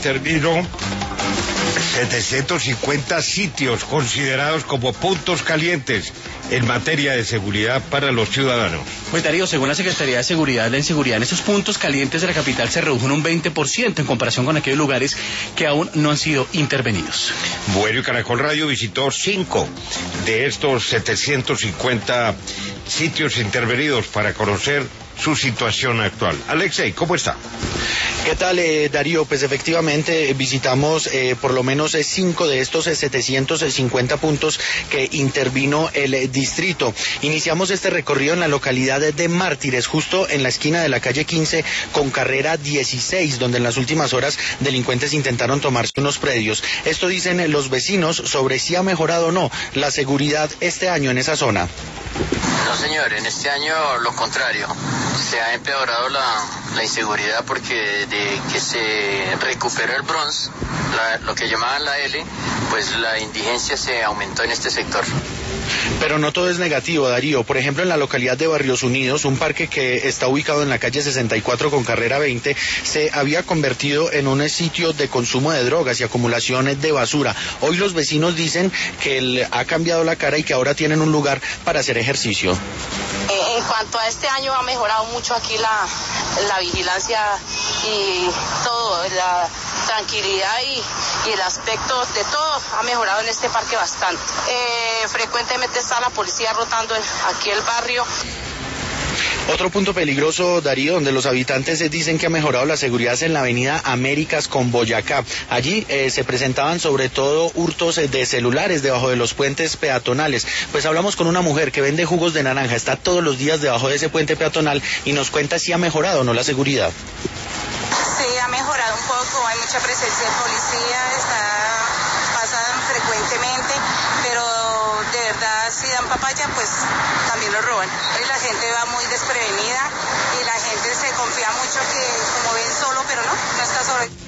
intervino 750 sitios considerados como puntos calientes en materia de seguridad para los ciudadanos. Pues Darío, según la Secretaría de Seguridad, la inseguridad en esos puntos calientes de la capital se redujo en un 20% en comparación con aquellos lugares que aún no han sido intervenidos. Bueno, y Caracol Radio visitó 5 de estos 750 sitios intervenidos para conocer su situación actual. Alexei, ¿cómo está? ¿Qué tal, Darío? Pues efectivamente visitamos por lo menos 5 de estos 750 puntos que intervino el distrito. Iniciamos este recorrido en la localidad de Mártires, justo en la esquina de la calle 15 con carrera 16, donde en las últimas horas delincuentes intentaron tomarse unos predios. Esto dicen los vecinos sobre si ha mejorado o no la seguridad este año en esa zona. No, señor, en este año lo contrario, se ha empeorado la inseguridad porque desde que se recuperó el Bronx, lo que llamaban la L, pues la indigencia se aumentó en este sector. Pero no todo es negativo, Darío. Por ejemplo, en la localidad de Barrios Unidos, un parque que está ubicado en la calle 64 con carrera 20, se había convertido en un sitio de consumo de drogas y acumulación de basura. Hoy los vecinos dicen que ha cambiado la cara y que ahora tienen un lugar para hacer ejercicio. En cuanto a este año ha mejorado mucho aquí la vigilancia y todo, la tranquilidad y el aspecto de todo ha mejorado en este parque bastante. Frecuentemente está la policía rotando aquí el barrio. Otro punto peligroso, Darío, donde los habitantes dicen que ha mejorado la seguridad es en la avenida Américas con Boyacá. Allí se presentaban sobre todo hurtos de celulares debajo de los puentes peatonales. Pues hablamos con una mujer que vende jugos de naranja, está todos los días debajo de ese puente peatonal y nos cuenta si ha mejorado o no la seguridad. Sí, ha mejorado un poco, hay mucha presencia de policía, pasan frecuentemente, pero de verdad si dan papaya pues también lo roban. Y la gente va muy desprevenida y la gente se confía mucho que como ven solo, pero no está solo.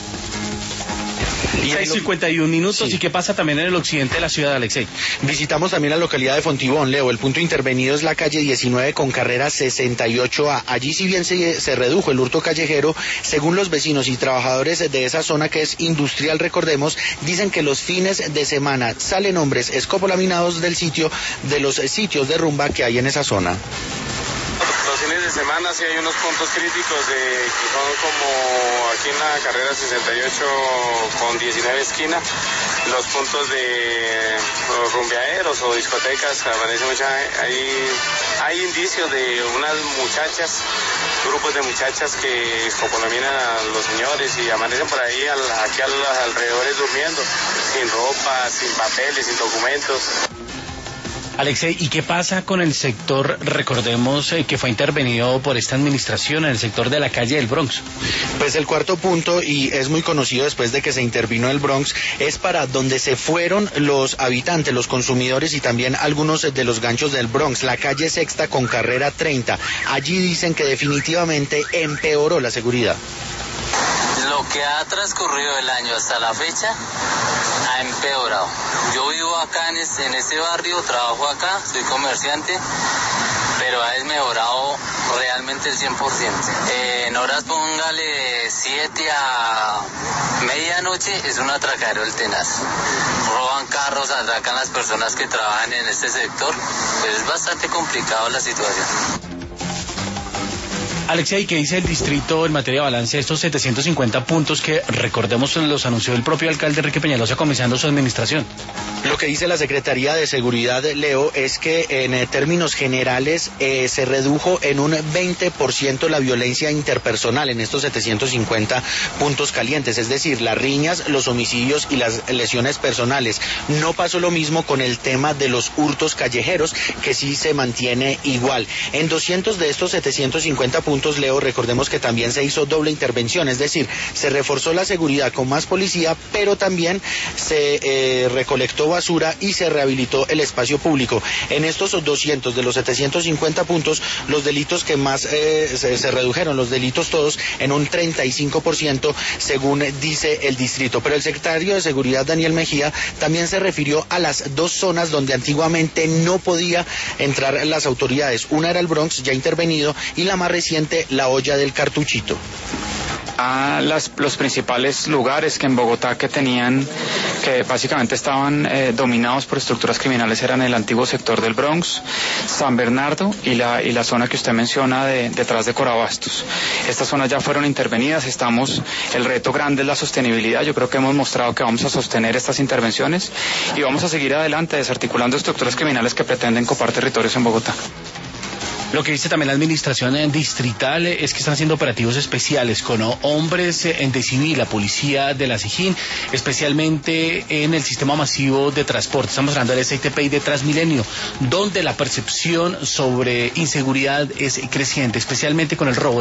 6:51 minutos, sí. ¿Y qué pasa también en el occidente de la ciudad, Alexei? Visitamos también la localidad de Fontibón, Leo. El punto intervenido es la calle 19 con carrera 68A. Allí, si bien se redujo el hurto callejero, según los vecinos y trabajadores de esa zona que es industrial, recordemos, dicen que los fines de semana salen hombres escopolaminados del sitio, de los sitios de rumba que hay en esa zona. Los fines de semana sí hay unos puntos críticos que son como aquí en la carrera 68 con 19 esquina, los puntos de rumbeaderos o discotecas, aparece hay indicios de unas muchachas, grupos de muchachas que escopolaminan a los señores y amanecen por ahí aquí a los alrededores durmiendo, sin ropa, sin papeles, sin documentos. Alexei, ¿y qué pasa con el sector, recordemos, que fue intervenido por esta administración en el sector de la calle del Bronx? Pues el cuarto punto, y es muy conocido después de que se intervino el Bronx, es para donde se fueron los habitantes, los consumidores y también algunos de los ganchos del Bronx, la calle Sexta con carrera 30. Allí dicen que definitivamente empeoró la seguridad. Lo que ha transcurrido el año hasta la fecha ha empeorado. Yo vivo acá en este barrio, trabajo acá, soy comerciante, pero ha desmejorado realmente el 100%. En horas póngale 7 a medianoche es un atracadero el tenaz. Roban carros, atracan las personas que trabajan en este sector, pero es bastante complicado la situación. Alexei, ¿qué dice el distrito en materia de balance de estos 750 puntos que, recordemos, los anunció el propio alcalde Enrique Peñalosa comenzando su administración? Lo que dice la Secretaría de Seguridad, Leo, es que en términos generales se redujo en un 20% la violencia interpersonal en estos 750 puntos calientes, es decir, las riñas, los homicidios y las lesiones personales. No pasó lo mismo con el tema de los hurtos callejeros, que sí se mantiene igual. En 200 de estos 750 puntos, Leo, recordemos que también se hizo doble intervención, es decir, se reforzó la seguridad con más policía, pero también se recolectó basura y se rehabilitó el espacio público. En estos 200 de los 750 puntos, los delitos que más se redujeron, los delitos todos, en un 35%, según dice el distrito. Pero el secretario de Seguridad, Daniel Mejía, también se refirió a las dos zonas donde antiguamente no podía entrar las autoridades. Una era el Bronx, ya intervenido, y la más reciente, la olla del Cartuchito. a los principales lugares que en Bogotá que básicamente estaban dominados por estructuras criminales eran el antiguo sector del Bronx, San Bernardo y la zona que usted menciona detrás de Corabastos. Estas zonas ya fueron intervenidas, el reto grande es la sostenibilidad. Yo creo que hemos mostrado que vamos a sostener estas intervenciones y vamos a seguir adelante desarticulando estructuras criminales que pretenden copar territorios en Bogotá. Lo que dice también la administración distrital es que están haciendo operativos especiales con hombres de civil, la policía de la SIJÍN, especialmente en el sistema masivo de transporte. Estamos hablando del SITP y de Transmilenio, donde la percepción sobre inseguridad es creciente, especialmente con el robo